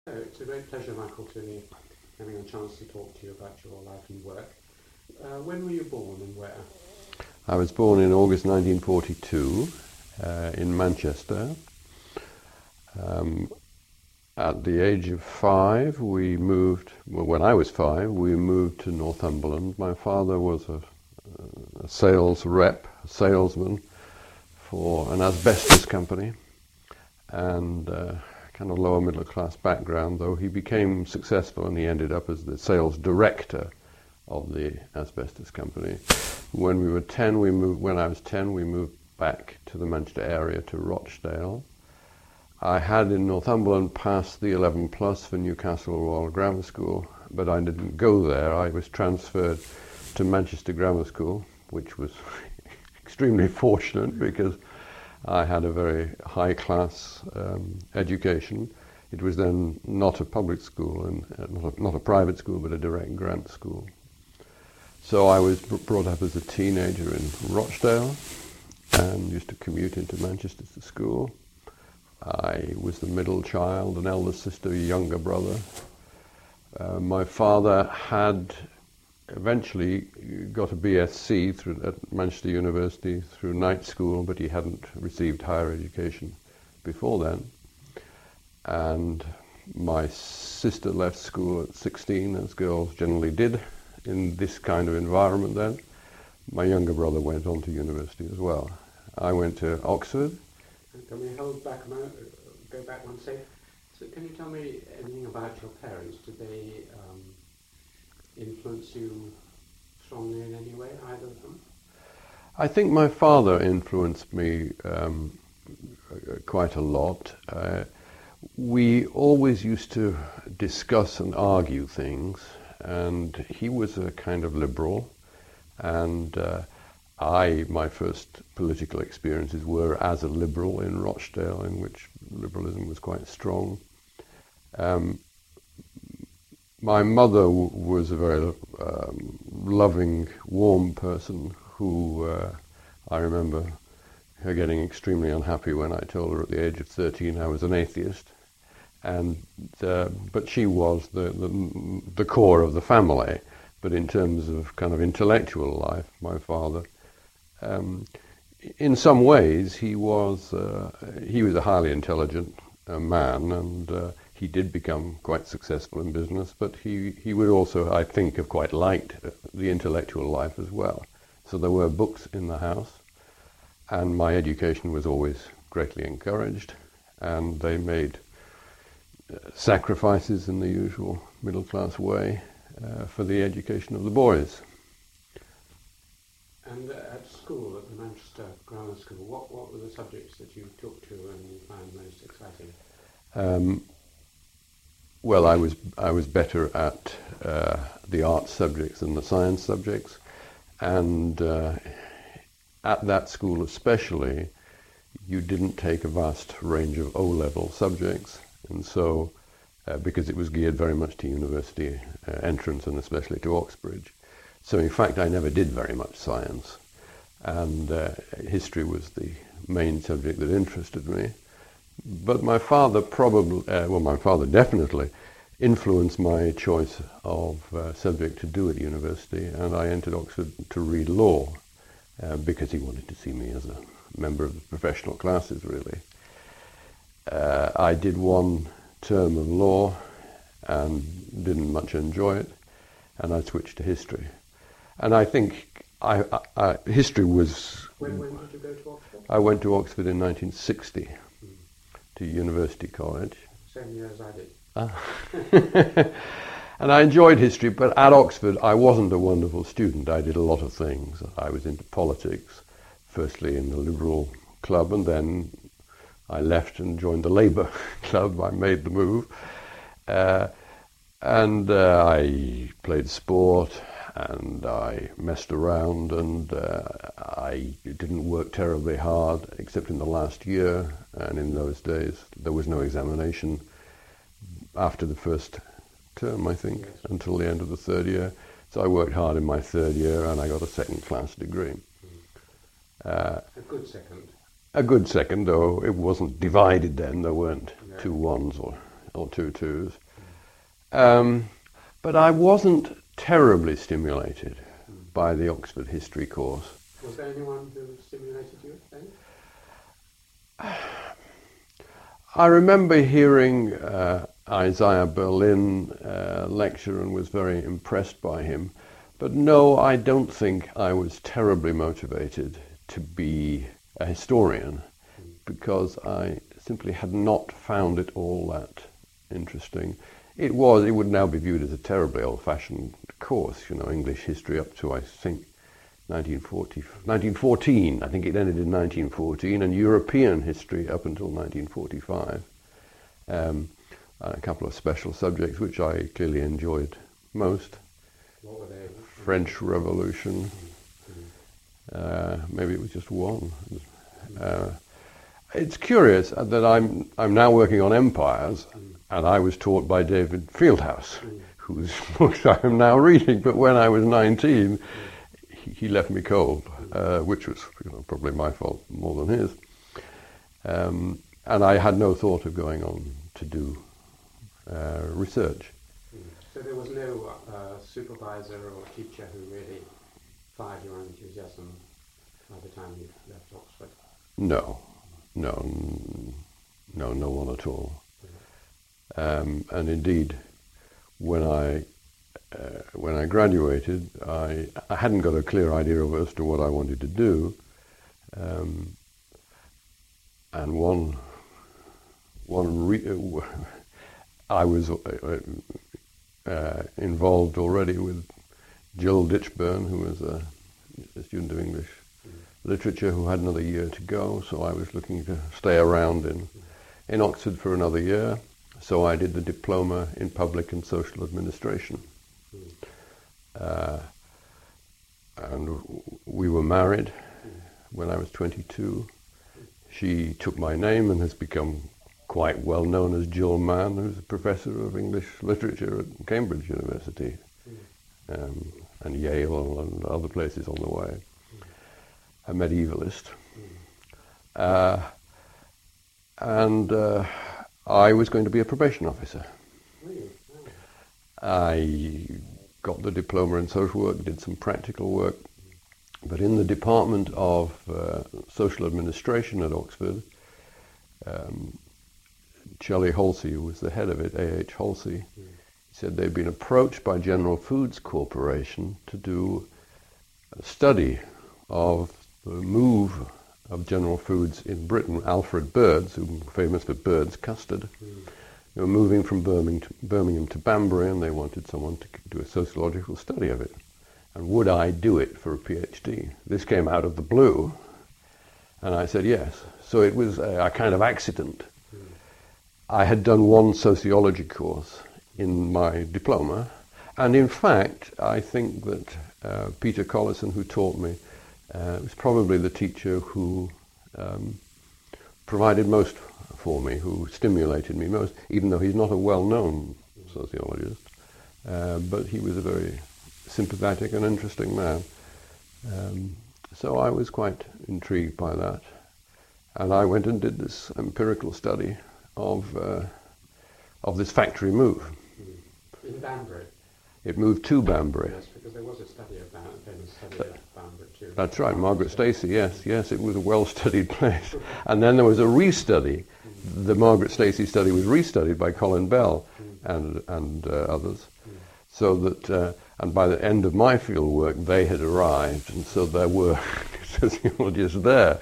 It's a great pleasure, Michael, to me having a chance to talk to you about your life and work. When were you born and where? I was born in August 1942 in Manchester. At the age of 5, when I was 5, we moved to Northumberland. My father was a salesman for an asbestos company, and kind of lower middle class background, though he became successful and he ended up as the sales director of the asbestos company. When I was 10, we moved back to the Manchester area to Rochdale. I had in Northumberland passed the 11 plus for Newcastle Royal Grammar School, but I didn't go there. I was transferred to Manchester Grammar School, which was extremely fortunate because I had a very high-class education. It was then not a public school and not a private school, but a direct grant school. So I was brought up as a teenager in Rochdale and used to commute into Manchester to school. I was the middle child, an elder sister, a younger brother. My father had eventually got a BSc at Manchester University through night school, but he hadn't received higher education before then. And my sister left school at 16, as girls generally did in this kind of environment then. My younger brother went on to university as well. I went to Oxford. Can we hold back a moment, go back one second? So can you tell me anything about your parents? Did they influence you strongly in any way, either of them? I think my father influenced me quite a lot. We always used to discuss and argue things, and he was a kind of liberal, and my first political experiences were as a liberal in Rochdale, in which liberalism was quite strong. My mother was a very loving, warm person who I remember her getting extremely unhappy when I told her at the age of 13 I was an atheist. But she was the core of the family. But in terms of kind of intellectual life, my father, in some ways, he was a highly intelligent man, and he did become quite successful in business. But he would also, I think, have quite liked the intellectual life as well. So there were books in the house, and my education was always greatly encouraged, and they made sacrifices in the usual middle-class way for the education of the boys. And at school, at the Manchester Grammar School, what were the subjects that you took to and you found most exciting? Well, I was better at the art subjects than the science subjects, and at that school especially, you didn't take a vast range of O-level subjects, and so because it was geared very much to university entrance and especially to Oxbridge. So in fact, I never did very much science, and history was the main subject that interested me. But my father definitely influenced my choice of subject to do at university, and I entered Oxford to read law because he wanted to see me as a member of the professional classes, really. I did one term of law and didn't much enjoy it, and I switched to history. And I think history was... When did you go to Oxford? I went to Oxford in 1960 to University College. Same year as I did. And I enjoyed history, but at Oxford I wasn't a wonderful student. I did a lot of things. I was into politics, firstly in the Liberal Club, and then I left and joined the Labour Club. I made the move. And I played sport, and I messed around, and I didn't work terribly hard, except in the last year. And in those days, there was no examination after the first term, I think, yes, until the end of the third year. So I worked hard in my third year, and I got a second-class degree. A good second. A good second, though it wasn't divided then. There weren't 2 1s or or 2 twos. But I wasn't terribly stimulated by the Oxford history course. Was there anyone who stimulated you then? I remember hearing Isaiah Berlin lecture and was very impressed by him. But no, I don't think I was terribly motivated to be a historian, because I simply had not found it all that interesting. It would now be viewed as a terribly old-fashioned course, English history up to, I think, 1914. I think it ended in 1914, and European history up until 1945. A couple of special subjects which I clearly enjoyed most. What were they? French Revolution. Maybe it was just one. It's curious that I'm now working on empires, and I was taught by David Fieldhouse, whose books I am now reading. But when I was 19, he left me cold, which was probably my fault more than his. And I had no thought of going on to do research. So there was no supervisor or teacher who really fired your enthusiasm by the time you left Oxford? No one at all. And indeed, when I graduated, I hadn't got a clear idea as to what I wanted to do, and I was involved already with Jill Ditchburn, who was a student of English literature who had another year to go, so I was looking to stay around in Oxford for another year. So I did the diploma in public and social administration. And we were married when I was 22. She took my name and has become quite well known as Jill Mann, who's a professor of English literature at Cambridge University, and Yale and other places on the way. A medievalist. And I was going to be a probation officer. I got the diploma in social work, did some practical work, but in the Department of Social Administration at Oxford, Shelley Halsey, who was the head of it, A.H. Halsey, said they'd been approached by General Foods Corporation to do a study of the move of General Foods in Britain. Alfred Birds, who was famous for Birds custard, they were moving from Birmingham to Banbury, and they wanted someone to do a sociological study of it. And would I do it for a PhD? This came out of the blue, and I said yes. So it was a kind of accident. I had done one sociology course in my diploma, and in fact, I think that Peter Collison, who taught me, was probably the teacher who provided most for me, who stimulated me most, even though he's not a well-known sociologist, but he was a very sympathetic and interesting man. So I was quite intrigued by that, and I went and did this empirical study of this factory move. In Banbury? It moved to Banbury. Yes, because there was a study of Banbury, a famous study of Banbury too. That's right, Margaret Stacey, yes, it was a well-studied place. And then there was a restudy. The Margaret Stacey study was restudied by Colin Bell and others, so that, and by the end of my field work, they had arrived, and so there were sociologists there.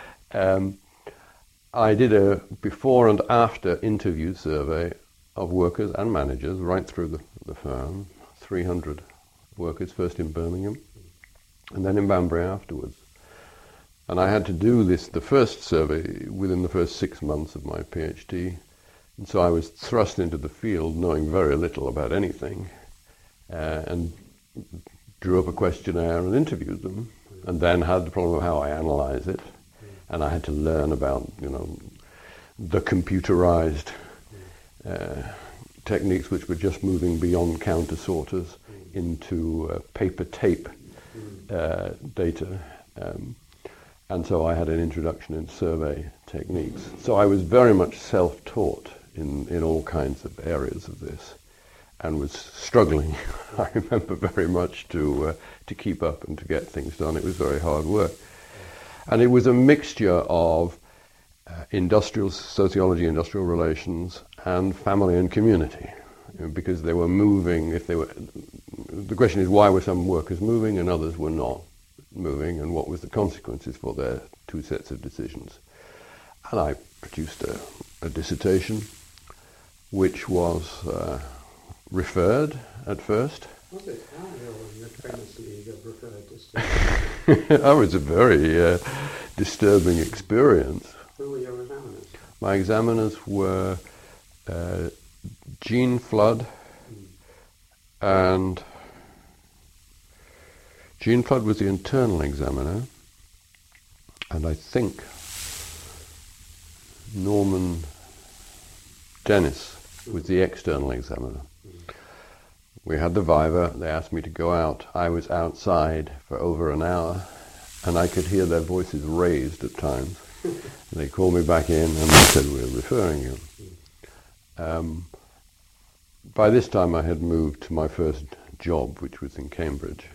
I did a before and after interview survey of workers and managers right through the firm, 300 workers, first in Birmingham, and then in Banbury afterwards. And I had to do the first survey within the first 6 months of my PhD, and so I was thrust into the field knowing very little about anything, and drew up a questionnaire and interviewed them, and then had the problem of how I analyze it, and I had to learn about, the computerized techniques which were just moving beyond counter sorters into paper tape data. And so I had an introduction in survey techniques. So I was very much self-taught in all kinds of areas of this, and was struggling, I remember very much, to keep up and to get things done. It was very hard work. And it was a mixture of industrial sociology, industrial relations, and family and community, because they were moving. The question is, why were some workers moving and others were not moving, and what was the consequences for their two sets of decisions? And I produced a dissertation, which was referred at first. Was it? You famously referred to. That was a very disturbing experience. Who were your examiners? My examiners were Jean Flood, and Jean Flood was the internal examiner, and I think Norman Dennis was the external examiner. We had the viva, they asked me to go out. I was outside for over an hour, and I could hear their voices raised at times. And they called me back in, and they said, "We're referring you." By this time I had moved to my first job, which was in Cambridge,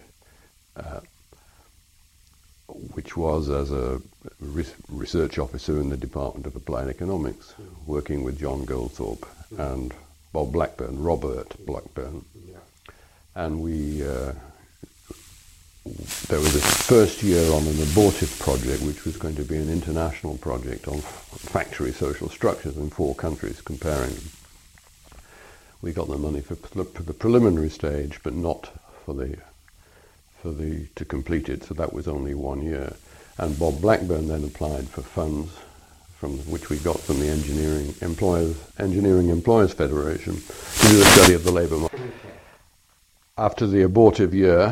which was as a research officer in the Department of Applied Economics, working with John Goldthorpe and Bob Blackburn, Robert Blackburn. And there was a first year on an abortive project, which was going to be an international project on factory social structures in 4 countries, comparing them. We got the money for the preliminary stage, but not to complete it. So that was only 1 year. And Bob Blackburn then applied for funds, which we got from the Engineering Employers Federation, to do a study of the labour market. After the abortive year,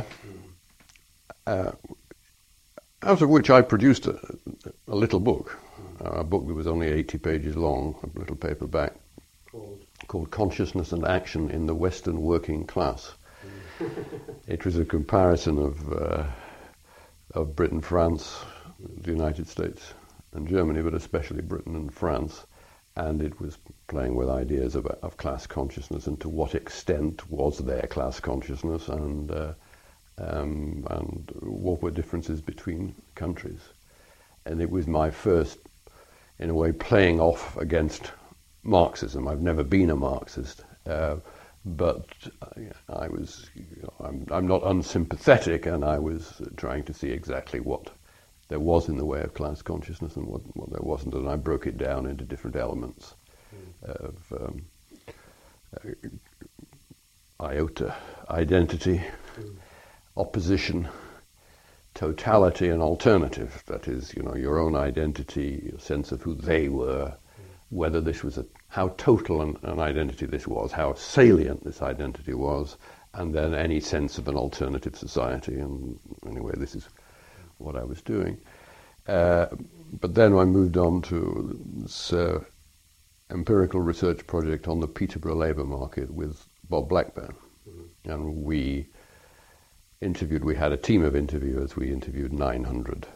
out of which I produced a little book, a book that was only 80 pages long, a little paperback, called Consciousness and Action in the Western Working Class. It was a comparison of Britain, France, the United States and Germany, but especially Britain and France, and it was playing with ideas of class consciousness and to what extent was there class consciousness, and what were differences between countries. And it was my first, in a way, playing off against Marxism. I've never been a Marxist, but I'm not unsympathetic, and I was trying to see exactly what there was in the way of class consciousness and what there wasn't, and I broke it down into different elements of iota, identity, opposition, totality, and alternative. That is, your own identity, your sense of who they were, whether this was how total an identity this was, how salient this identity was, and then any sense of an alternative society. And anyway, this is what I was doing. But then I moved on to this empirical research project on the Peterborough labour market with Bob Blackburn. And we had a team of interviewers. We interviewed 900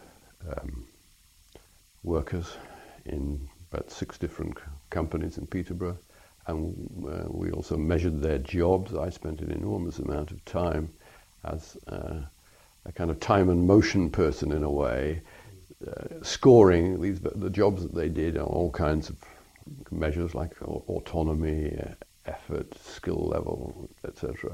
workers in about 6 different companies in Peterborough, and we also measured their jobs. I spent an enormous amount of time as a kind of time and motion person in a way, scoring the jobs that they did on all kinds of measures like autonomy, effort, skill level, etc.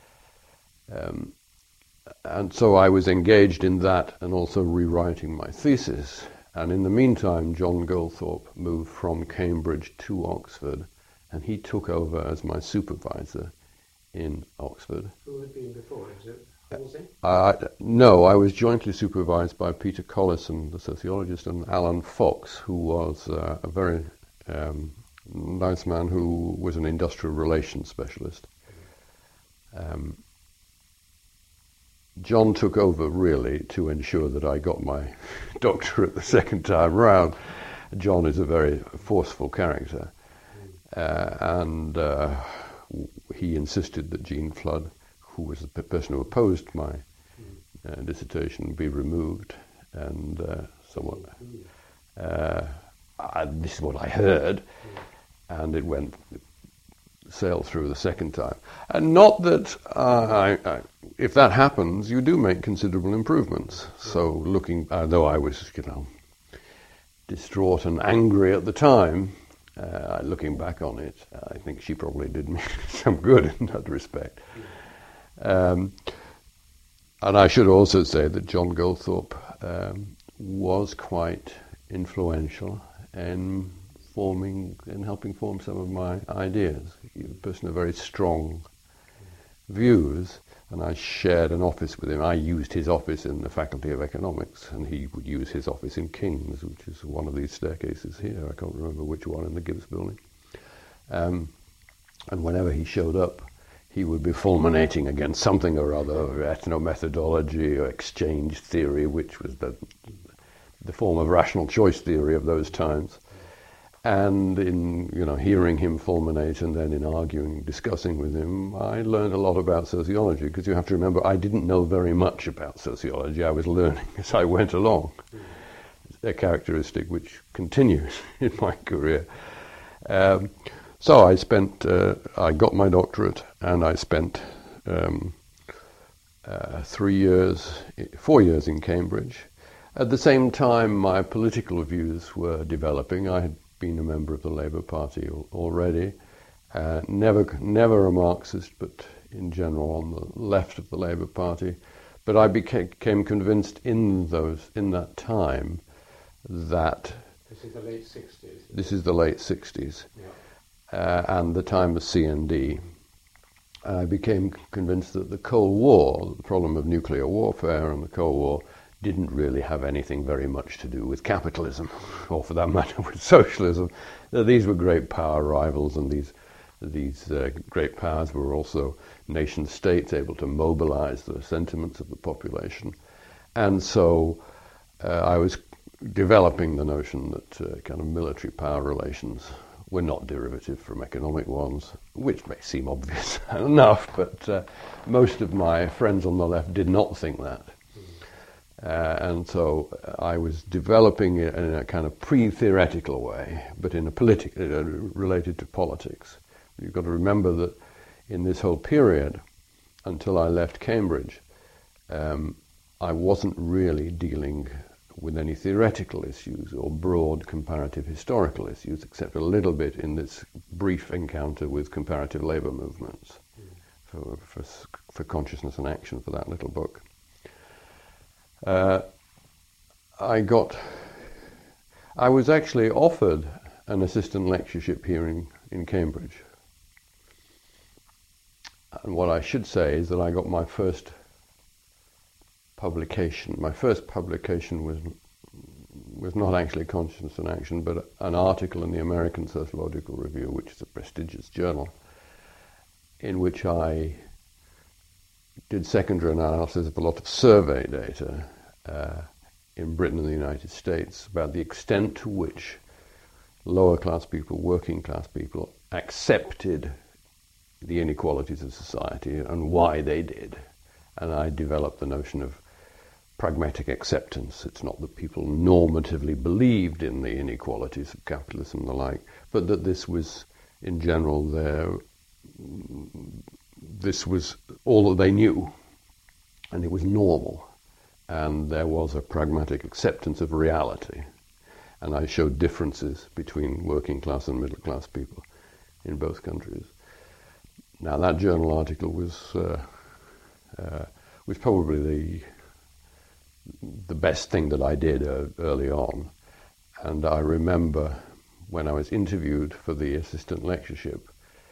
And so I was engaged in that and also rewriting my thesis. And in the meantime, John Goldthorpe moved from Cambridge to Oxford, and he took over as my supervisor in Oxford. Who had been before? Is it Halsey? No, I was jointly supervised by Peter Collison, the sociologist, and Alan Fox, who was a very nice man who was an industrial relations specialist. John took over really to ensure that I got my doctorate the second time round. John is a very forceful character, and he insisted that Jean Flood, who was the person who opposed my dissertation, be removed. And this is what I heard. and it sailed through the second time. And not that if that happens, you do make considerable improvements. So though I was, distraught and angry at the time, looking back on it, I think she probably did me some good in that respect. And I should also say that John Goldthorpe was quite influential in helping form some of my ideas. He was a person of very strong views, and I shared an office with him. I used his office in the Faculty of Economics, and he would use his office in King's, which is one of these staircases here. I can't remember which one in the Gibbs building. And whenever he showed up, he would be fulminating against something or other, ethnomethodology or exchange theory, which was the form of rational choice theory of those times. And in hearing him fulminate and then in discussing with him, I learned a lot about sociology, because you have to remember I didn't know very much about sociology. I was learning as I went along. A characteristic which continues in my career. So I got my doctorate, and I spent 4 years in Cambridge. At the same time, my political views were developing. I had been a member of the Labour Party already, never a Marxist, but in general on the left of the Labour Party. But I became convinced in that time that this is the late 60s. This is the late 60s, yeah. And the time of CND. I became convinced that the Cold War, the problem of nuclear warfare and the Cold War, didn't really have anything very much to do with capitalism, or for that matter with socialism. These were great power rivals, and these great powers were also nation states able to mobilize the sentiments of the population. And so I was developing the notion that kind of military power relations were not derivative from economic ones, which may seem obvious enough, but most of my friends on the left did not think that. And so I was developing it in a kind of pre-theoretical way, but in a related to politics. You've got to remember that in this whole period, until I left Cambridge, I wasn't really dealing with any theoretical issues or broad comparative historical issues, except a little bit in this brief encounter with comparative labour movements for Consciousness and Action, for that little book. I was actually offered an assistant lectureship here in Cambridge. And what I should say is that I got my first publication. My first publication was not actually Consciousness and Action, but an article in the American Sociological Review, which is a prestigious journal, in which I did secondary analysis of a lot of survey data in Britain and the United States about the extent to which lower class people, working class people, accepted the inequalities of society and why they did. And I developed the notion of pragmatic acceptance. It's not that people normatively believed in the inequalities of capitalism and the like, but that this was, in general, this was all that they knew, and it was normal, and there was a pragmatic acceptance of reality. And I showed differences between working class and middle class people in both countries. Now that journal article was probably the best thing that I did early on. And I remember when I was interviewed for the assistant lectureship,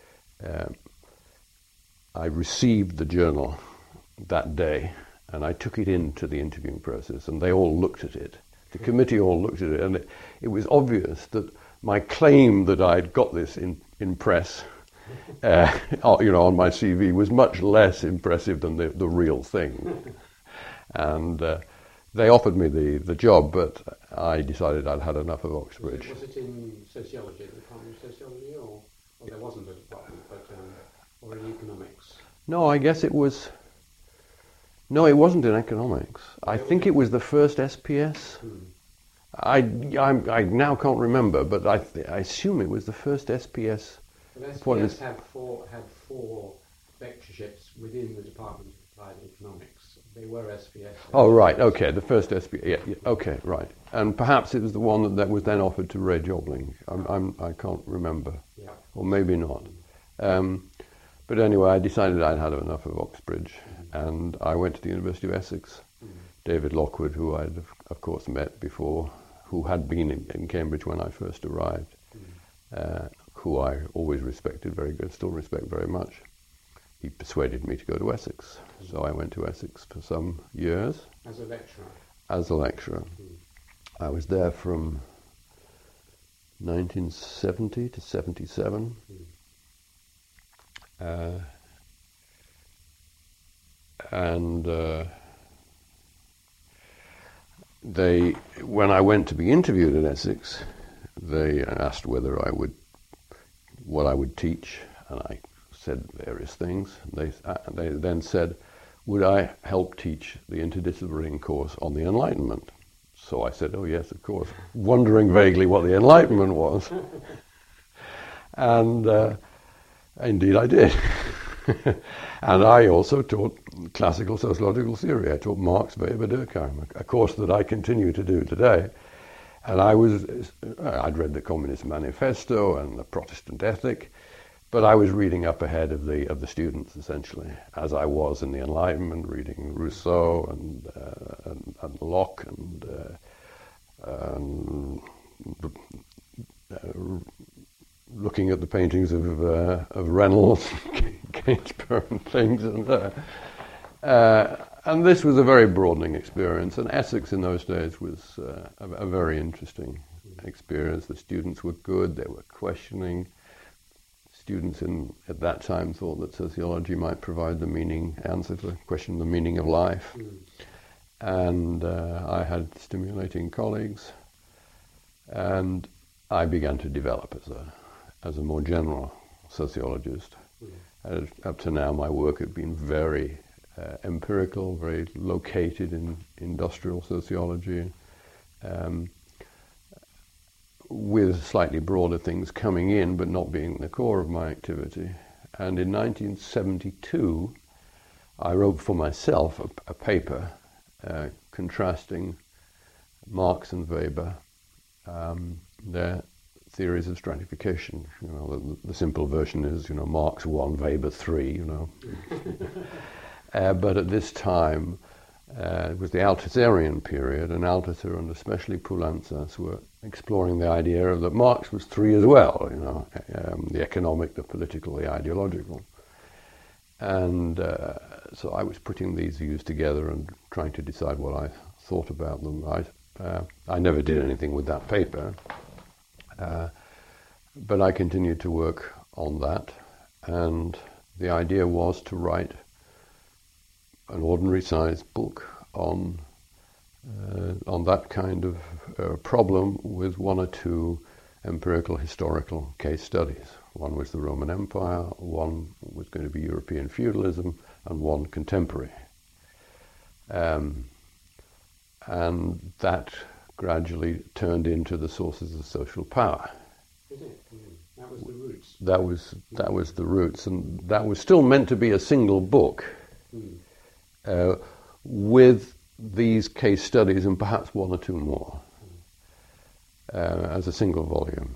I received the journal that day, and I took it into the interviewing process, and they all looked at it. The committee all looked at it, and it was obvious that my claim that I'd got this in press, on my CV, was much less impressive than the real thing. And they offered me the job, but I decided I'd had enough of Oxbridge. Was it in sociology, the Department of Sociology, or there wasn't a department, but or in economics? No, I guess it was. No, it wasn't in economics. I think it was the first SPS. I now can't remember, but I assume it was the first SPS. But SPS had four lectureships within the Department of Applied Economics. They were SPS. Oh, right, okay, the first SPS, yeah, okay, right. And perhaps it was the one that was then offered to Ray Jobling. I can't remember, yeah. Or maybe not. But anyway, I decided I'd had enough of Oxbridge, and I went to the University of Essex. David Lockwood, who I'd of course met before, who had been in Cambridge when I first arrived, who I always respected very good, still respect very much. He persuaded me to go to Essex. So I went to Essex for some years. As a lecturer? As a lecturer. I was there from 1970 to 77. When I went to be interviewed at Essex, they asked what I would teach, and I said various things. They then said, would I help teach the interdisciplinary course on the Enlightenment? So I said, oh yes, of course, wondering vaguely what the Enlightenment was. And indeed I did. And I also taught classical sociological theory. I taught Marx, Weber, Durkheim, a course that I continue to do today. And I'd read the Communist Manifesto and the Protestant Ethic, but I was reading up ahead of the students, essentially, as I was in the Enlightenment, reading Rousseau and Locke and looking at the paintings of Reynolds, Gainsborough and things, and this was a very broadening experience. And Essex in those days was a very interesting experience. The students were good; they were questioning. Students at that time thought that sociology might provide the answer to the question of the meaning of life, and I had stimulating colleagues, and I began to develop as a more general sociologist. Up to now, my work had been very empirical, very located in industrial sociology, with slightly broader things coming in, but not being the core of my activity. And in 1972, I wrote for myself a paper contrasting Marx and Weber, their theories of stratification. The simple version is, Marx 1, Weber 3, but at this time, it was the Althusserian period, and Althusser and especially Poulantzas were exploring the idea that Marx was 3 as well, the economic, the political, the ideological. And so I was putting these views together and trying to decide what I thought about them. I never did anything with that paper, but I continued to work on that, and the idea was to write an ordinary-sized book on that kind of problem, with 1 or 2 empirical historical case studies. One was the Roman Empire, one was going to be European feudalism, and one contemporary. And that gradually turned into the sources of social power. Is it? That was the roots. That was the roots, and that was still meant to be a single book. With these case studies and perhaps 1 or 2 more as a single volume.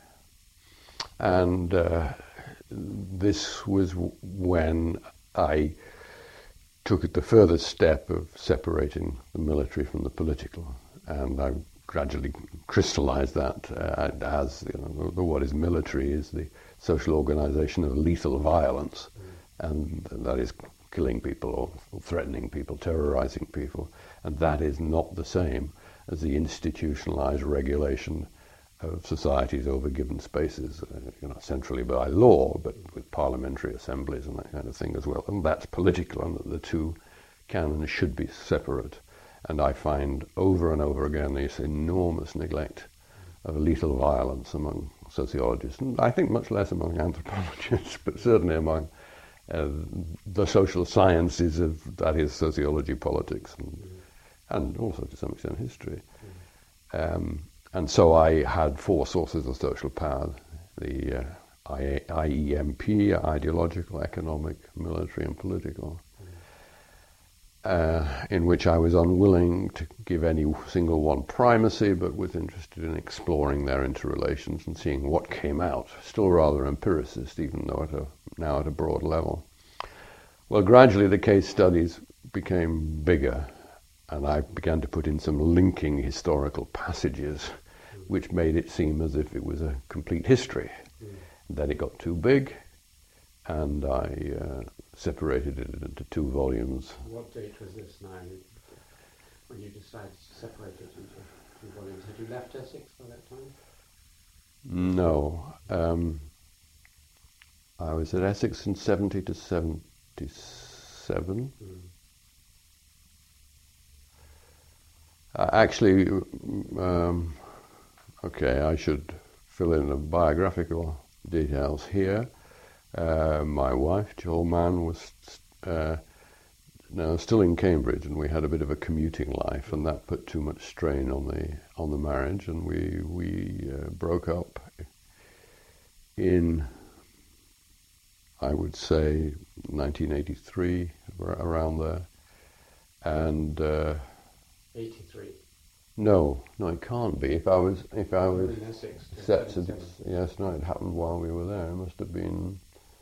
And this was when I took the furthest step of separating the military from the political, and I gradually crystallized that as what is military is the social organization of lethal violence, and that is killing people or threatening people, terrorizing people, and that is not the same as the institutionalized regulation of societies over given spaces, centrally by law, but with parliamentary assemblies and that kind of thing as well. And that's political, and the two can and should be separate. And I find over and over again this enormous neglect of lethal violence among sociologists, and I think much less among anthropologists, but certainly among the social sciences that is sociology, politics, and also to some extent history. And so I had four sources of social power: the IEMP, ideological, economic, military, and political, in which I was unwilling to give any single one primacy, but was interested in exploring their interrelations and seeing what came out. Still rather empiricist, even though now at a broad level. Well, gradually the case studies became bigger, and I began to put in some linking historical passages, which made it seem as if it was a complete history. Then it got too big, and I separated it into 2 volumes. What date was this now, when you decided to separate it into 2 volumes? Had you left Essex by that time? No. I was at Essex in 70 to 77. Actually, okay, I should fill in the biographical details here. My wife, Joel Mann, was still in Cambridge, and we had a bit of a commuting life, and that put too much strain on the marriage, and we broke up in, I would say, 1983, around there, and 83. No, it can't be. If I was in Essex, set to, yes, no, it happened while we were there. It must have been,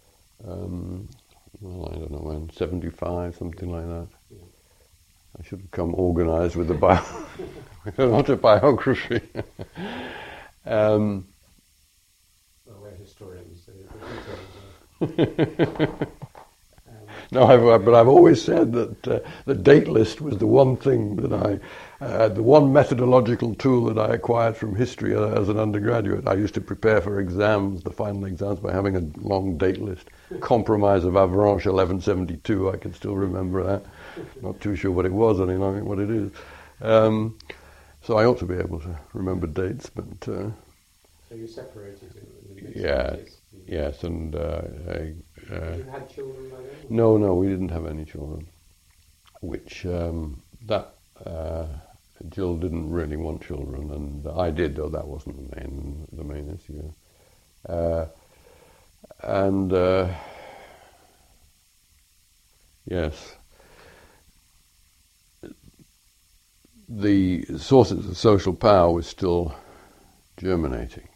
well, I don't know when, 75, something like that. Yeah. I should have come organised with with an autobiography. Well, we're historians, so No, but I've always said that the date list was the one thing that the one methodological tool that I acquired from history as an undergraduate. I used to prepare for exams, the final exams, by having a long date list. Compromise of Avranches, 1172, I can still remember that. Not too sure what it was any longer, what it is. So I ought to be able to remember dates, but... So you separated in the mid-70s? Yes, and... you had children by then? No, we didn't have any children. Which, Jill didn't really want children, and I did, though that wasn't the main issue. Yes, the sources of social power was still germinating.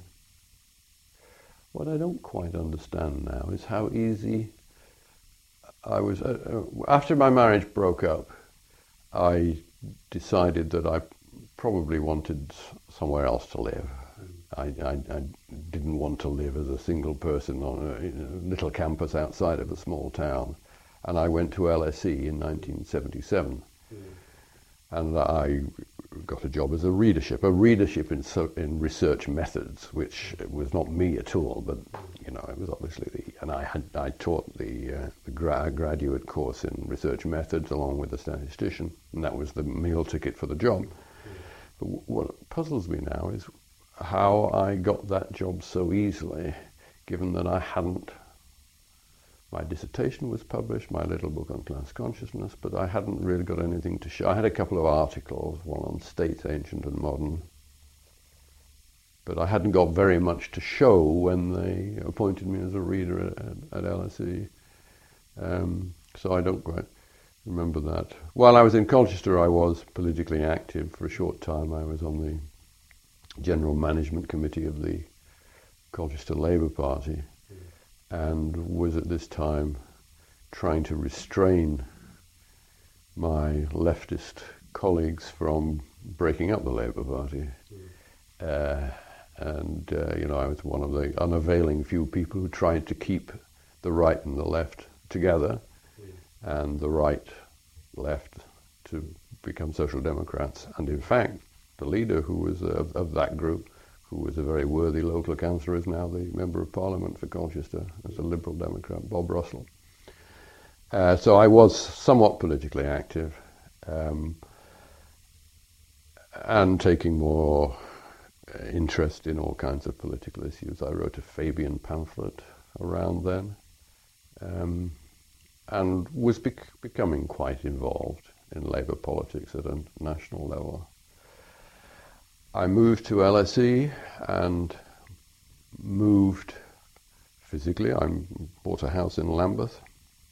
What I don't quite understand now is how easy I was... after my marriage broke up, I decided that I probably wanted somewhere else to live. I didn't want to live as a single person on a little campus outside of a small town. And I went to LSE in 1977. And I got a job as a readership in research methods, which was not me at all, but it was obviously I taught the graduate course in research methods along with the statistician, and that was the meal ticket for the job. But what puzzles me now is how I got that job so easily, given that I hadn't. My dissertation was published, my little book on class consciousness, but I hadn't really got anything to show. I had a couple of articles, one on states, ancient and modern, but I hadn't got very much to show when they appointed me as a reader at LSE. So I don't quite remember that. While I was in Colchester, I was politically active for a short time. I was on the General Management Committee of the Colchester Labour Party, and was at this time trying to restrain my leftist colleagues from breaking up the Labour Party. I was one of the unavailing few people who tried to keep the right and the left together, and the right left to become Social Democrats. And in fact, the leader who was of that group, who was a very worthy local councillor, is now the Member of Parliament for Colchester as a Liberal Democrat, Bob Russell. So I was somewhat politically active, and taking more interest in all kinds of political issues. I wrote a Fabian pamphlet around then, and was becoming quite involved in Labour politics at a national level. I moved to LSE and moved physically. I bought a house in Lambeth.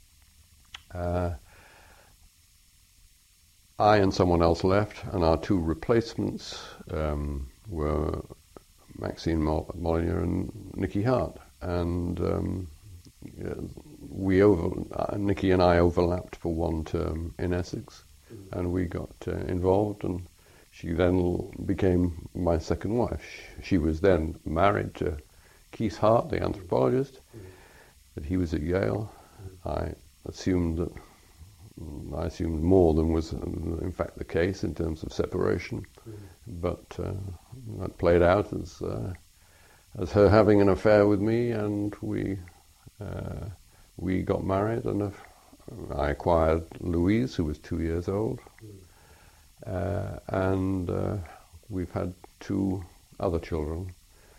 I and someone else left, and our two replacements were Maxine Molyneux and Nicky Hart. And Nicky and I overlapped for one term in Essex, and we got involved, and she then became my second wife. She was then married to Keith Hart, the anthropologist, but he was at Yale. I assumed more than was in fact the case in terms of separation, but that played out as her having an affair with me, and we got married, and I acquired Louise, who was 2 years old, and we've had two other children,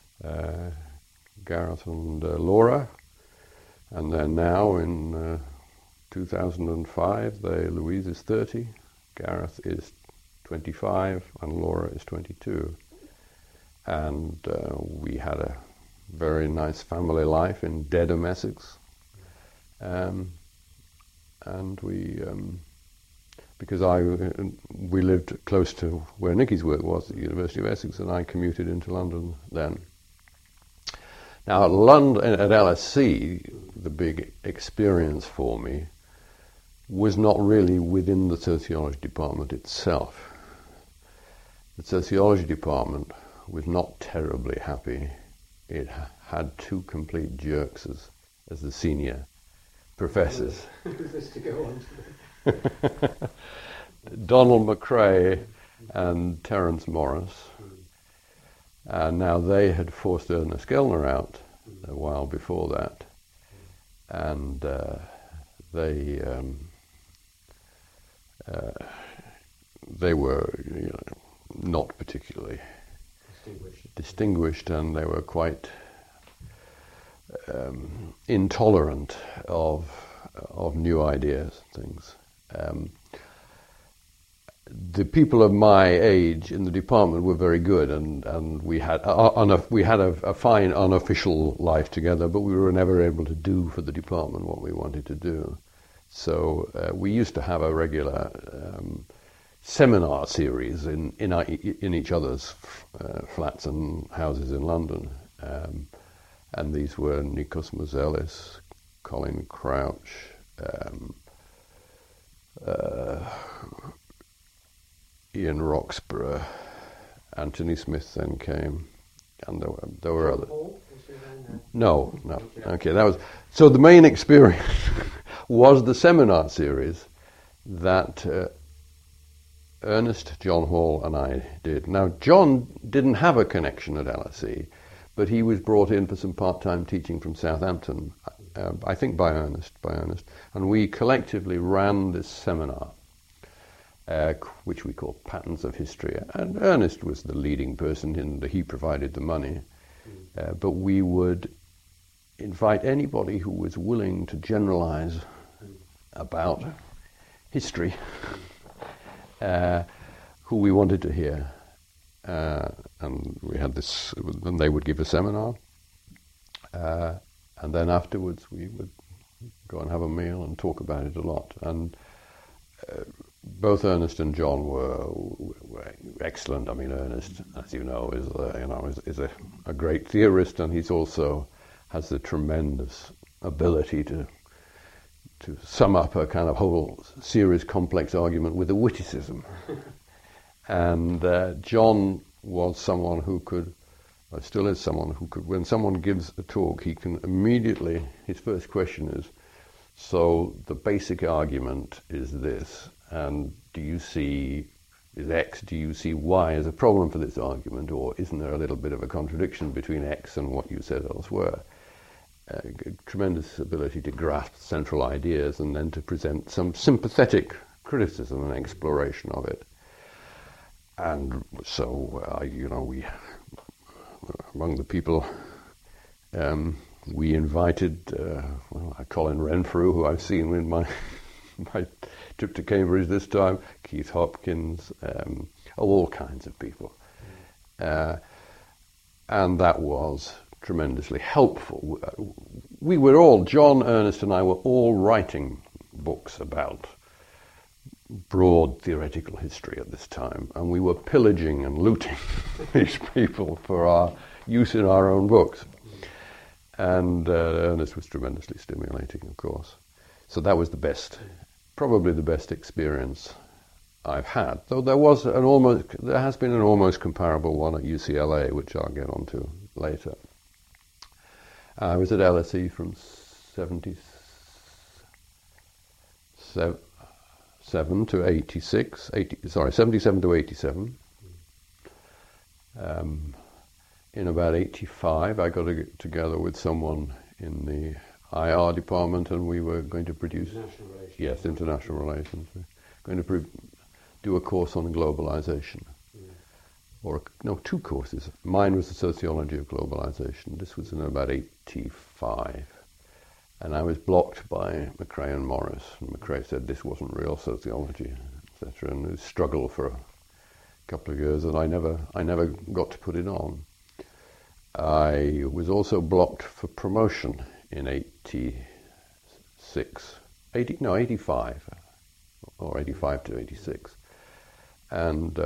Gareth and Laura, and then now in 2005, Louise is 30, Gareth is 25, and Laura is 22. And we had a very nice family life in Dedham, Essex. And we, because we lived close to where Nicky's work was, at the University of Essex, and I commuted into London then. Now at LSE, the big experience for me was not really within the sociology department itself. The sociology department was not terribly happy. It had two complete jerks as the senior professors. Who's this to go on to? Donald McRae and Terence Morris. And now they had forced Ernest Gellner out a while before that. And they were not particularly distinguished, and they were quite intolerant of new ideas and things. The people of my age in the department were very good, and we had a fine unofficial life together, but we were never able to do for the department what we wanted to do. So we used to have a regular seminar series in each other's flats and houses in London, and these were Nikos Mouzelis, Colin Crouch, Ian Roxburgh, Anthony Smith then came, and there were others. No. Okay, that was so. The main experience was the seminar series that Ernest, John Hall, and I did. Now, John didn't have a connection at LSE, but he was brought in for some part-time teaching from Southampton, I think by Ernest, and we collectively ran this seminar, which we called Patterns of History, and Ernest was the leading person he provided the money, but we would invite anybody who was willing to generalize about history, who we wanted to hear, and we had this, and they would give a seminar, and then afterwards we would go and have a meal and talk about it a lot. And both Ernest and John were excellent. I mean, Ernest, as you know, is a great theorist, and he's also has the tremendous ability to sum up a kind of whole serious, complex argument with a witticism. And John was someone who could, or still is someone who could, when someone gives a talk, he can immediately, his first question is, so the basic argument is this, and do you see, is X, do you see Y as a problem for this argument, or isn't there a little bit of a contradiction between X and what you said elsewhere? Tremendous ability to grasp central ideas and then to present some sympathetic criticism and exploration of it. And so, we, among the people, we invited Colin Renfrew, who I've seen in my trip to Cambridge this time, Keith Hopkins, all kinds of people. And that was tremendously helpful. We were all, John, Ernest and I were all writing books about broad theoretical history at this time, and we were pillaging and looting these people for our use in our own books. And Ernest was tremendously stimulating, of course. So that was probably the best experience I've had. Though there has been an almost comparable one at UCLA, which I'll get onto later. I was at LSE from 77 to 86. 77 to 87. In about 85, I got together with someone in the IR department, and we were going to produce... International relations. Yes, international relations. We're going to do a course on globalization. Two courses. Mine was the sociology of globalization. This was in about 85. And I was blocked by McRae and Morris. And McRae said this wasn't real sociology, etc. And it struggled for a couple of years, and I never got to put it on. I was also blocked for promotion in 85, or 85 to 86. And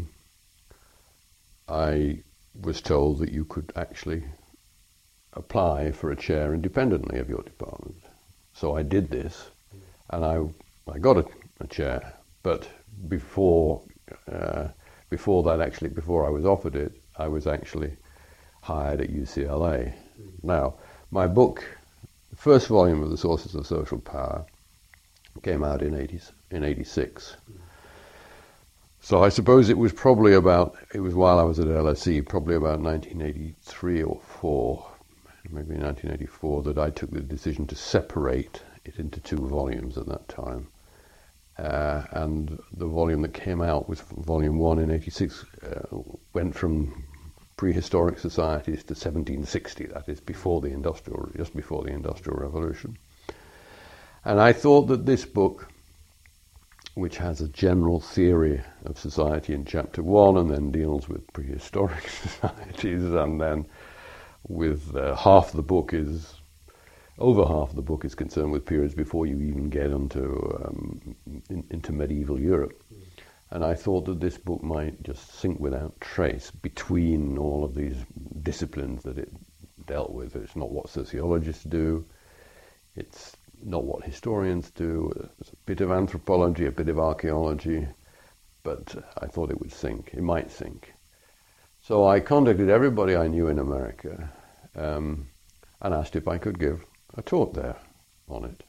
I was told that you could actually apply for a chair independently of your department. So I did this, and I got a chair. But before I was offered it, I was actually hired at UCLA. Now, my book, the first volume of The Sources of Social Power, came out in 86. So I suppose it was while I was at LSE, probably about 1983 or 4, maybe 1984, that I took the decision to separate it into 2 volumes at that time. And the volume that came out was volume 1 in 86, went from prehistoric societies to 1760, that is just before the Industrial Revolution. And I thought that this book, which has a general theory of society in chapter 1 and then deals with prehistoric societies, and then with over half the book is concerned with periods before you even get into medieval Europe. And I thought that this book might just sink without trace between all of these disciplines that it dealt with. It's not what sociologists do, it's not what historians do. There's a bit of anthropology, a bit of archaeology, but I thought it might sink. So I contacted everybody I knew in America and asked if I could give a talk there on it.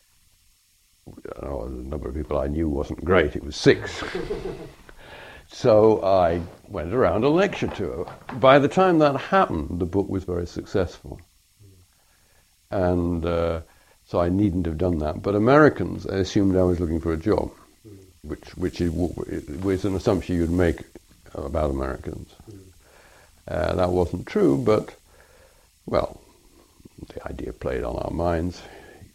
The number of people I knew wasn't great, it was 6. So I went around a lecture tour. By the time that happened, the book was very successful. And so I needn't have done that. But Americans assumed I was looking for a job, which was an assumption you'd make about Americans. That wasn't true, but, well, the idea played on our minds.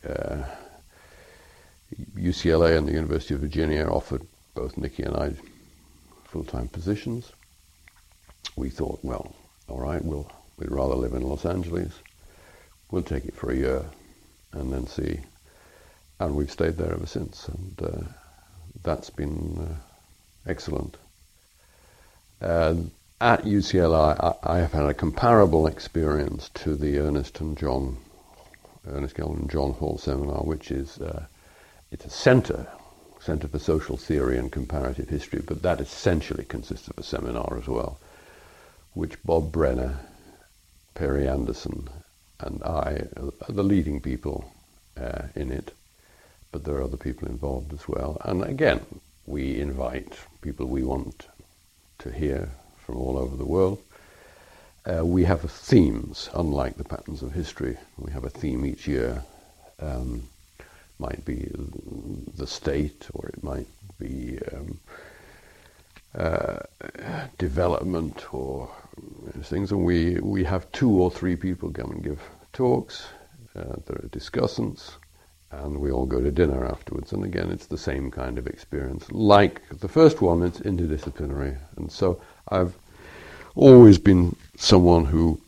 UCLA and the University of Virginia offered both Nicky and I full-time positions. We thought, well, all right, we'd rather live in Los Angeles. We'll take it for a year and then see. And we've stayed there ever since, and that's been excellent. At UCLA, I have had a comparable experience to the Ernest Gell and John Hall seminar, which is it's a center for social theory and comparative history, but that essentially consists of a seminar as well, which Bob Brenner, Perry Anderson, and I are the leading people in it, but there are other people involved as well. And again, we invite people we want to hear from all over the world. We have themes, unlike the Patterns of History. We have a theme each year. Might be the state, or it might be development, or things. And we have 2 or 3 people come and give talks. There are discussants, and we all go to dinner afterwards. And again, it's the same kind of experience. Like the first one, it's interdisciplinary. And so I've always been someone who,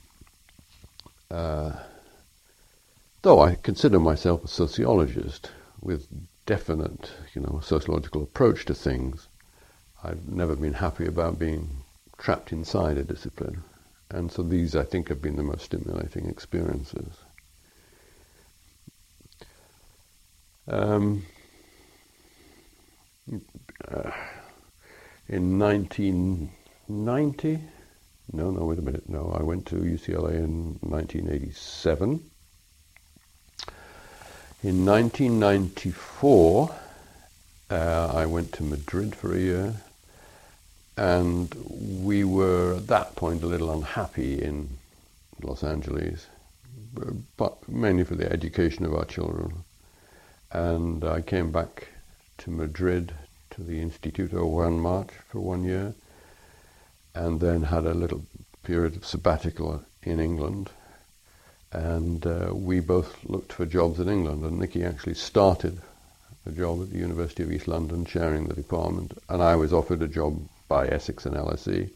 though I consider myself a sociologist with definite, sociological approach to things, I've never been happy about being trapped inside a discipline. And so these, I think, have been the most stimulating experiences. In 1990, wait a minute, I went to UCLA in 1987. In 1994, I went to Madrid for a year, and we were at that point a little unhappy in Los Angeles, but mainly for the education of our children. And I came back to Madrid to the Instituto Juan March for 1 year, and then had a little period of sabbatical in England. And we both looked for jobs in England, and Nikki actually started a job at the University of East London, chairing the department, and I was offered a job by Essex and LSE.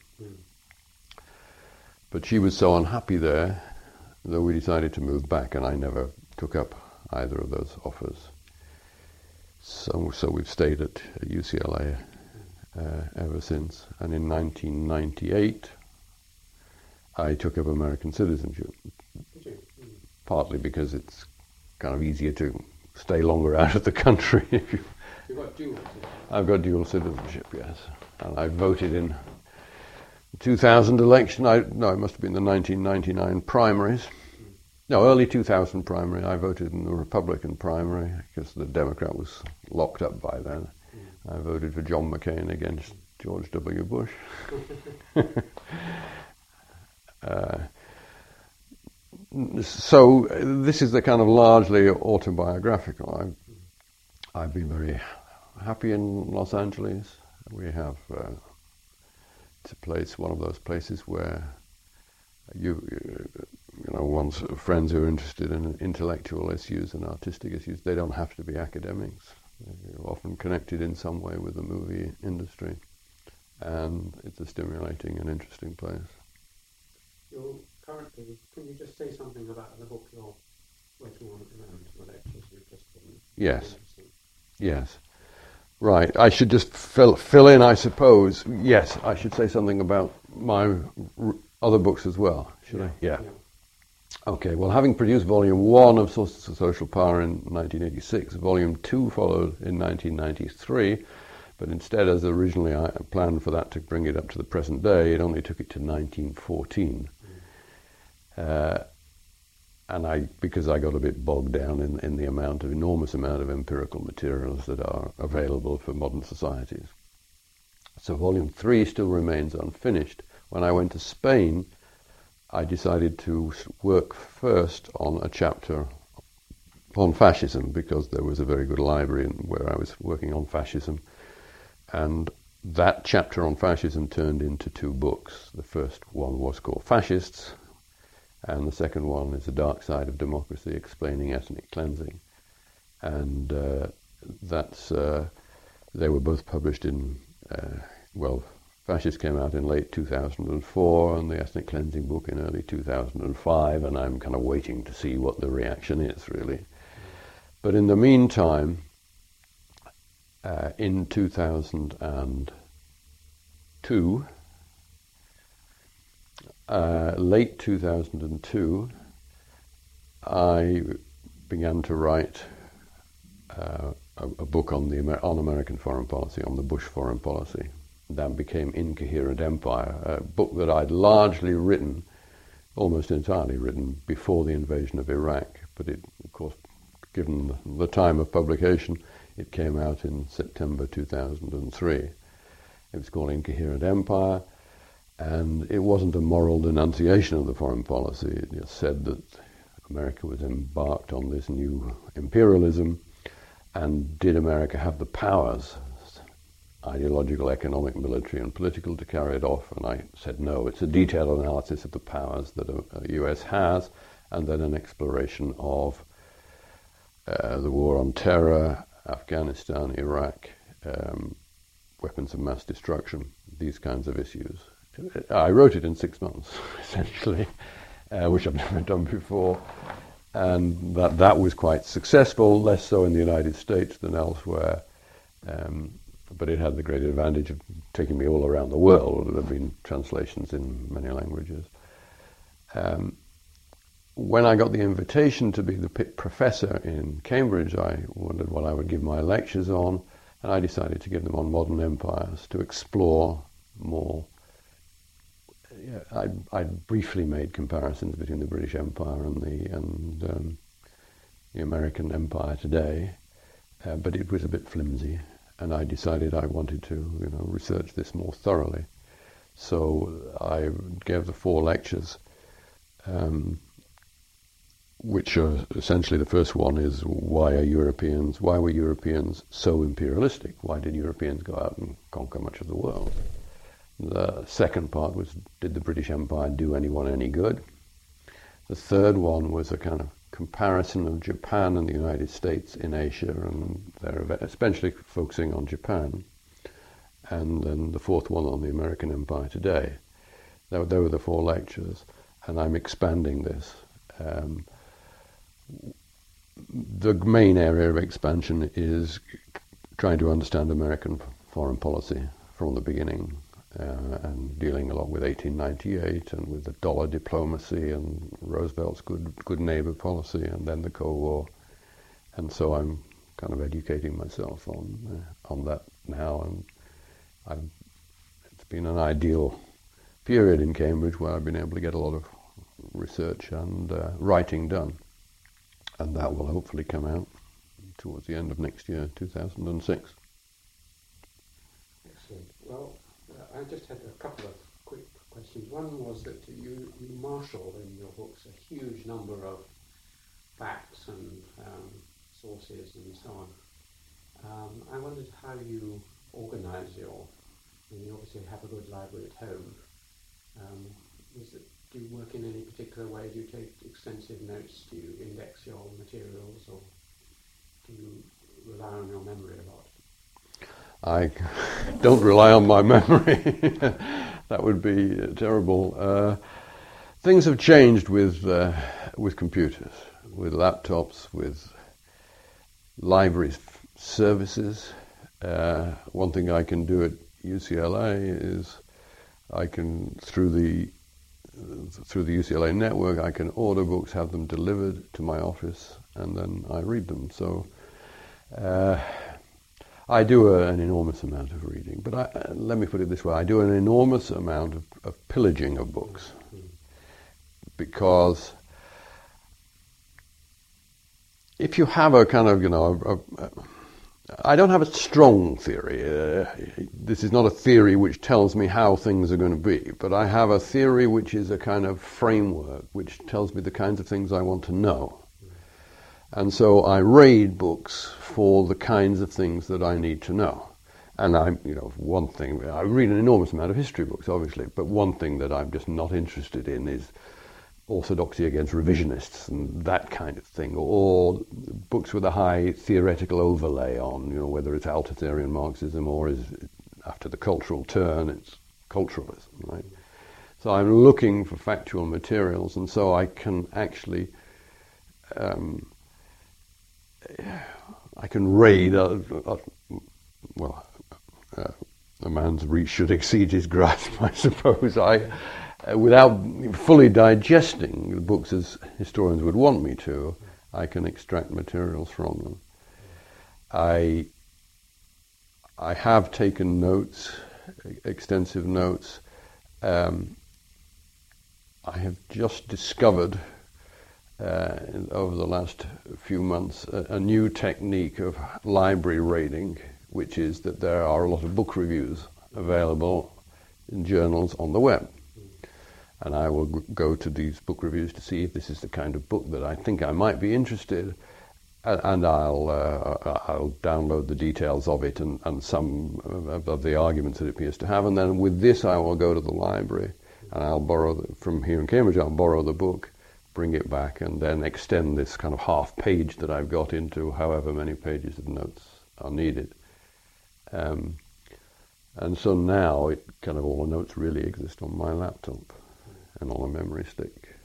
But she was so unhappy there that we decided to move back, and I never took up either of those offers. So we've stayed at UCLA ever since. And in 1998, I took up American citizenship. Partly because it's kind of easier to stay longer out of the country. You've got dual citizenship? I've got dual citizenship, yes. And I voted in the 2000 election. It must have been the 1999 primaries. No, early 2000 primary. I voted in the Republican primary because the Democrat was locked up by then. I voted for John McCain against George W. Bush. So this is the kind of largely autobiographical. I've been very happy in Los Angeles. We have it's a place, one of those places where one's friends who are interested in intellectual issues and artistic issues, they don't have to be academics. They're often connected in some way with the movie industry, and it's a stimulating and interesting place. Currently, can you just say something about the book you're working on at the moment, the lectures you've just given? Yes. Right. I should just fill in, I suppose. Yes, I should say something about my other books as well, should I? Yeah. Okay, well, having produced Volume 1 of Sources of Social Power in 1986, Volume 2 followed in 1993, but instead, as originally I planned for that to bring it up to the present day, it only took it to 1914. And because I got a bit bogged down in the enormous amount of empirical materials that are available for modern societies. So Volume 3 still remains unfinished. When I went to Spain, I decided to work first on a chapter on fascism, because there was a very good library where I was working on fascism. And that chapter on fascism turned into 2 books. The first one was called Fascists, and the second one is The Dark Side of Democracy, Explaining Ethnic Cleansing. And they were both published in, Fascists came out in late 2004, and the Ethnic Cleansing book in early 2005, and I'm kind of waiting to see what the reaction is, really. But in the meantime, in 2002, late 2002, I began to write a book on American foreign policy, on the Bush foreign policy. That became Incoherent Empire, a book that I'd largely written, almost entirely written, before the invasion of Iraq. But it, of course, given the time of publication, it came out in September 2003. It was called Incoherent Empire. And it wasn't a moral denunciation of the foreign policy. It just said that America was embarked on this new imperialism, and did America have the powers, ideological, economic, military, and political, to carry it off? And I said no. It's a detailed analysis of the powers that the US has, and then an exploration of the war on terror, Afghanistan, Iraq, weapons of mass destruction, these kinds of issues. I wrote it in 6 months, essentially, which I've never done before. And that was quite successful, less so in the United States than elsewhere. But it had the great advantage of taking me all around the world. There have been translations in many languages. When I got the invitation to be the Pitt Professor in Cambridge, I wondered what I would give my lectures on, and I decided to give them on modern empires to explore more. I briefly made comparisons between the British Empire and the American Empire today, but it was a bit flimsy, and I decided I wanted to research this more thoroughly. So I gave the 4 lectures, which are essentially, the first one is why were Europeans so imperialistic? Why did Europeans go out and conquer much of the world? The second part was, did the British Empire do anyone any good? The third one was a kind of comparison of Japan and the United States in Asia, and they're especially focusing on Japan. And then the fourth one on the American Empire today. There were the 4 lectures, and I'm expanding this. The main area of expansion is trying to understand American foreign policy from the beginning, and dealing a lot with 1898 and with the dollar diplomacy and Roosevelt's good neighbor policy, and then the Cold War. And so I'm kind of educating myself on that now, and it's been an ideal period in Cambridge where I've been able to get a lot of research and writing done, and that will hopefully come out towards the end of next year, 2006. Excellent. Well, I just had a couple of quick questions. One was that you marshal in your books a huge number of facts and sources and so on. I wondered how you organize you obviously have a good library at home. Do you work in any particular way? Do you take extensive notes? Do you index your materials, or do you rely on your memory a lot? I don't rely on my memory. That would be terrible. Things have changed with computers, with laptops, with library services. One thing I can do at UCLA is I can, through the UCLA network, I can order books, have them delivered to my office, and then I read them. So I do an enormous amount of reading, but let me put it this way, I do an enormous amount of pillaging of books, because if you have a kind of, I don't have a strong theory. This is not a theory which tells me how things are going to be, but I have a theory which is a kind of framework which tells me the kinds of things I want to know. And so I raid books for the kinds of things that I need to know. And one thing, I read an enormous amount of history books, obviously, but one thing that I'm just not interested in is orthodoxy against revisionists and that kind of thing, or books with a high theoretical overlay on, whether it's Althusserian Marxism or is after the cultural turn, it's culturalism, right? So I'm looking for factual materials, and so I can actually I can raid, a man's reach should exceed his grasp, I suppose. Without fully digesting the books as historians would want me to, I can extract materials from them. I have taken notes, extensive notes. I have just discovered over the last few months a new technique of library raiding, which is that there are a lot of book reviews available in journals on the web. And I will go to these book reviews to see if this is the kind of book that I think I might be interested, and I'll download the details of it and some of the arguments that it appears to have, and then with this I will go to the library and I'll borrow from here in Cambridge. I'll borrow the book, bring it back, and then extend this kind of half page that I've got into however many pages of notes are needed. And so now all the notes really exist on my laptop and on a memory stick.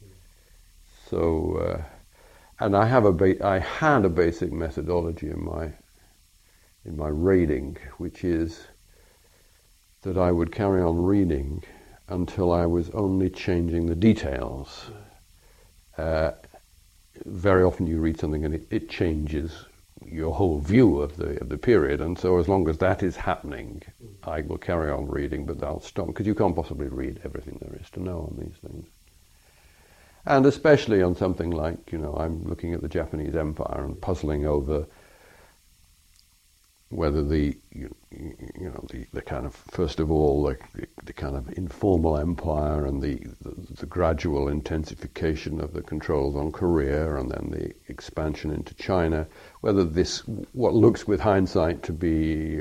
So, and I had a basic methodology in my reading, which is that I would carry on reading until I was only changing the details. Very often you read something and it changes your whole view of the period, and so as long as that is happening, I will carry on reading, but I'll stop, because you can't possibly read everything there is to know on these things. And especially on something like, I'm looking at the Japanese Empire and puzzling over whether the kind of, first of all, the kind of informal empire and the gradual intensification of the controls on Korea and then the expansion into China, whether this, what looks with hindsight to be,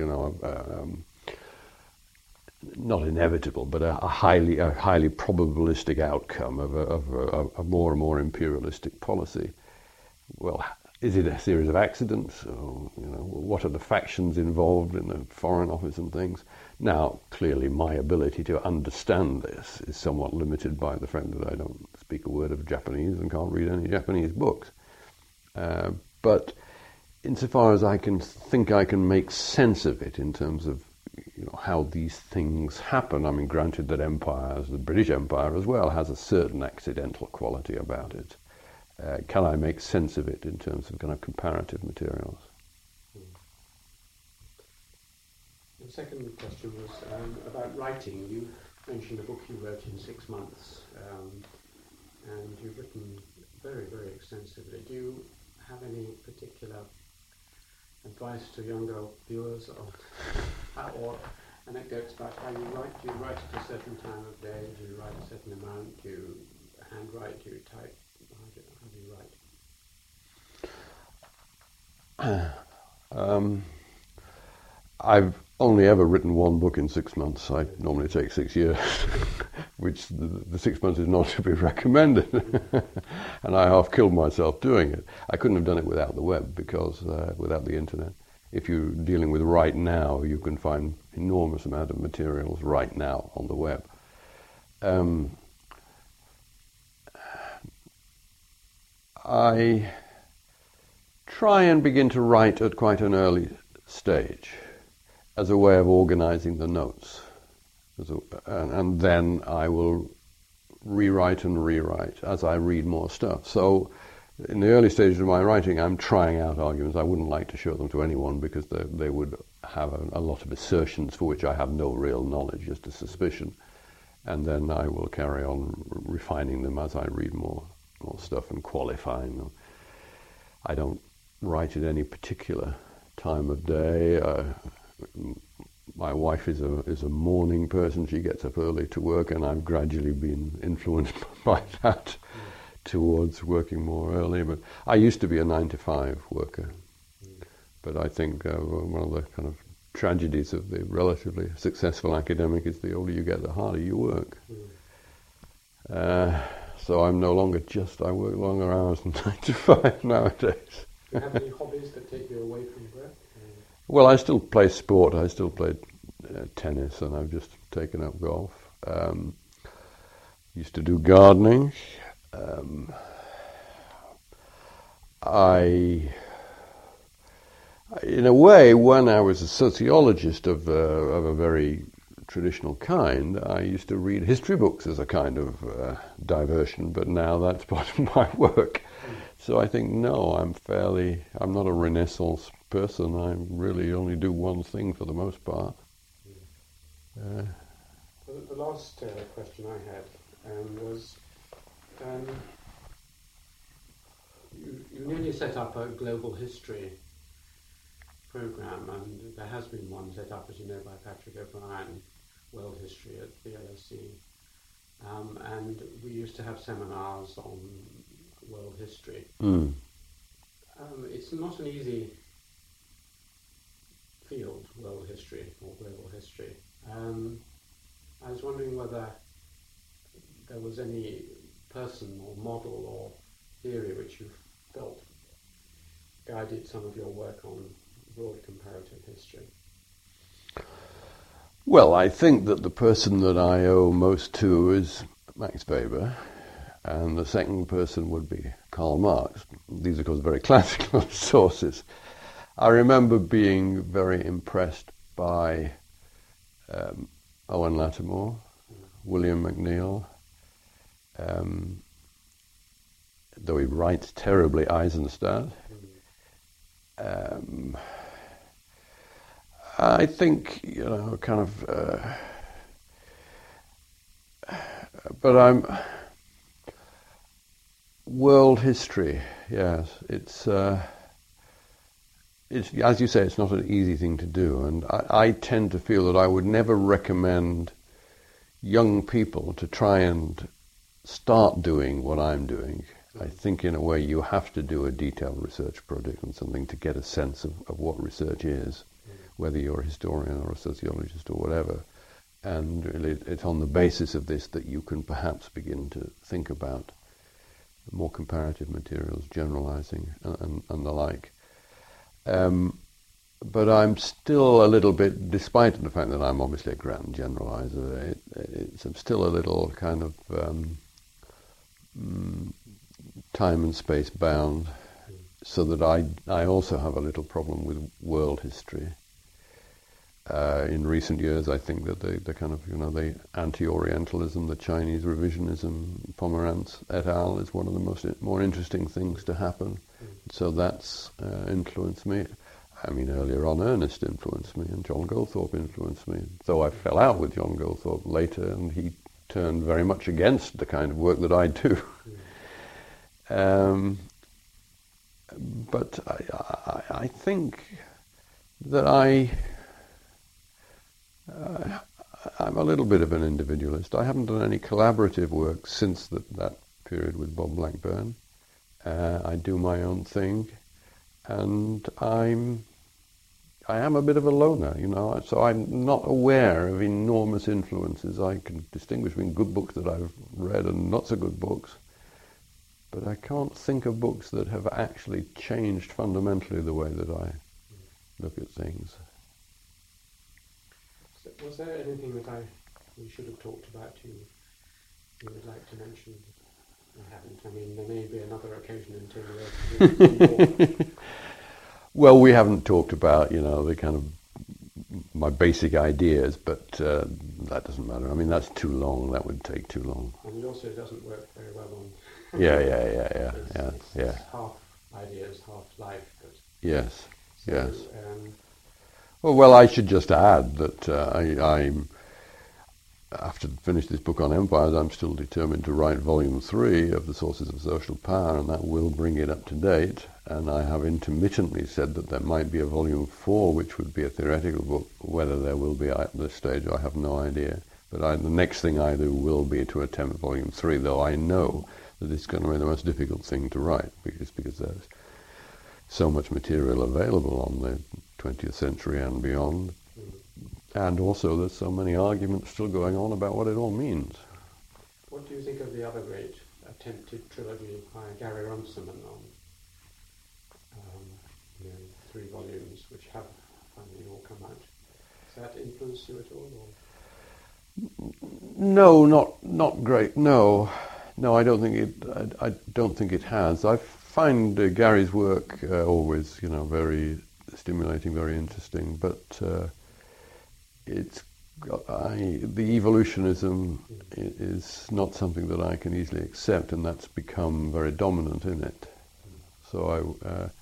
not inevitable, but a highly probabilistic outcome of a more and more imperialistic policy. Well, is it a series of accidents? Or, what are the factions involved in the Foreign Office and things? Now, clearly, my ability to understand this is somewhat limited by the fact that I don't speak a word of Japanese and can't read any Japanese books. But insofar as I can make sense of it in terms of how these things happen. I mean, granted that empires, the British Empire as well, has a certain accidental quality about it. Can I make sense of it in terms of kind of comparative materials? The second question was about writing. You mentioned a book you wrote in 6 months, and you've written very, very extensively. Do you have any particular advice to younger viewers or anecdotes about how you write? Do you write at a certain time of day? Do you write a certain amount? Do you handwrite? Do you type? How do you write? I've only ever written one book in 6 months. I normally take 6 years, which the 6 months is not to be recommended. And I half killed myself doing it. I couldn't have done it without the web, because without the internet. If you're dealing with right now, you can find enormous amount of materials right now on the web. I try and begin to write at quite an early stage as a way of organizing the notes. And then I will rewrite as I read more stuff. So in the early stages of my writing, I'm trying out arguments. I wouldn't like to show them to anyone because they would have a lot of assertions for which I have no real knowledge, just a suspicion. And then I will carry on refining them as I read more stuff and qualifying them. I don't write at any particular time of day. My wife is a morning person. She gets up early to work, and I've gradually been influenced by that towards working more early. But I used to be a 9-to-5 worker. But I think one of the kind of tragedies of the relatively successful academic is the older you get, the harder you work. So I'm no longer I work longer hours than 9-to-5 nowadays. Do you have any hobbies that take you away from work? Well, I still play sport. I still play tennis, and I've just taken up golf. Used to do gardening. In a way, when I was a sociologist of a very traditional kind, I used to read history books as a kind of diversion, but now that's part of my work. So I think, no, I'm not a Renaissance person. I really only do one thing for the most part. The last question I had was, you nearly set up a global history program, and there has been one set up, as you know, by Patrick O'Brien, World History at the LSE. And we used to have seminars on world history. It's not an easy field, world history or global history. I was wondering whether there was any person or model or theory which you felt guided some of your work on broad comparative history. Well, I think that the person that I owe most to is Max Weber, and the second person would be Karl Marx. These are, of course, very classical sources. I remember being very impressed by Owen Lattimore, William McNeill, though he writes terribly, Eisenstadt. I think, but I'm world history. Yes, it's as you say, it's not an easy thing to do, and I tend to feel that I would never recommend young people to try and start doing what I'm doing. I think in a way you have to do a detailed research project on something to get a sense of what research is, whether you're a historian or a sociologist or whatever. And really it's on the basis of this that you can perhaps begin to think about more comparative materials, generalizing and the like. But I'm still a little bit, despite the fact that I'm obviously a grand generalizer, I'm still a little kind of time and space bound, so that I also have a little problem with world history. In recent years, I think that the kind of, the anti-Orientalism, the Chinese revisionism, Pomerantz et al. Is one of the more interesting things to happen. So that's influenced me. I mean, earlier on, Ernest influenced me, and John Goldthorpe influenced me. Though I fell out with John Goldthorpe later, and he turned very much against the kind of work that I do. But I think that I'm a little bit of an individualist. I haven't done any collaborative work since that period with Bob Blackburn. I do my own thing, and I am a bit of a loner, so I'm not aware of enormous influences. I can distinguish between good books that I've read and not so good books, but I can't think of books that have actually changed fundamentally the way that I look at things. So was there anything that we should have talked about you would like to mention? I haven't. I mean, there may be another occasion in 10 years. Well, we haven't talked about, the kind of my basic ideas, but that doesn't matter. I mean, that's too long. That would take too long. And it also doesn't work very well on. Yeah. It's half ideas, half life. But yes. So, yes. Well, I should just add that I'm after finish this book on empires, I'm still determined to write volume 3 of The Sources of Social Power, and that will bring it up to date. And I have intermittently said that there might be a volume 4, which would be a theoretical book. Whether there will be at this stage, I have no idea. But the next thing I do will be to attempt volume 3, though I know that it's going to be the most difficult thing to write, because there's so much material available on the 20th century and beyond. And also there's so many arguments still going on about what it all means. What do you think of the other great attempted trilogy by Gary Runciman on 3 volumes, which have finally all come out? Does that influence you at all? Or? No, not great. No, I don't think it. I don't think it has. I find Gary's work always, very stimulating, very interesting, but the evolutionism is not something that I can easily accept, and that's become very dominant in it. So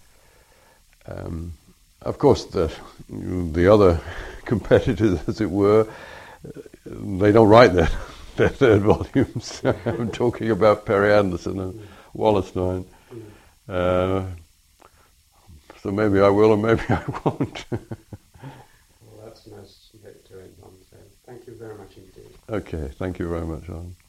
of course, the other competitors, as it were, they don't write their third volumes. I'm talking about Perry Anderson and Wallerstein. So maybe I will, or maybe I won't. Well, that's a nice note to end on. So thank you very much indeed. Okay, thank you very much, Alan.